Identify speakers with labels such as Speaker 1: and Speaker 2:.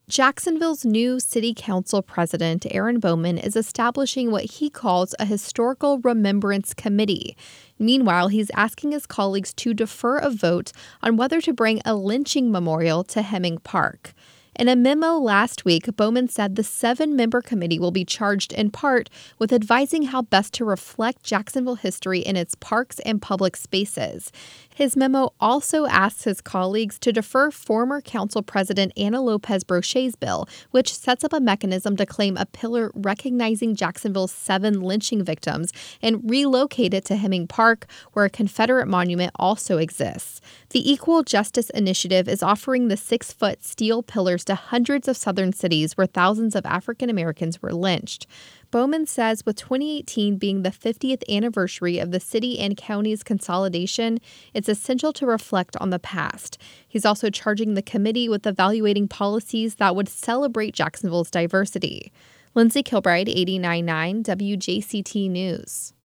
Speaker 1: Jacksonville's new city council president, Aaron Bowman, is establishing what he calls a historical remembrance committee. Meanwhile, he's asking his colleagues to defer a vote on whether to bring a lynching memorial to Hemming Park. In a memo last week, Bowman said the 7-member committee will be charged in part with advising how best to reflect Jacksonville history in its parks and public spaces. His memo also asks his colleagues to defer former council president Ana Lopez Brochet's bill, which sets up a mechanism to claim a pillar recognizing Jacksonville's 7 lynching victims and relocate it to Hemming Park, where a Confederate monument also exists. The Equal Justice Initiative is offering the 6-foot steel pillars to hundreds of southern cities where thousands of African Americans were lynched. Bowman says with 2018 being the 50th anniversary of the city and county's consolidation, it's essential to reflect on the past. He's also charging the committee with evaluating policies that would celebrate Jacksonville's diversity. Lindsay Kilbride, 89.9 WJCT News.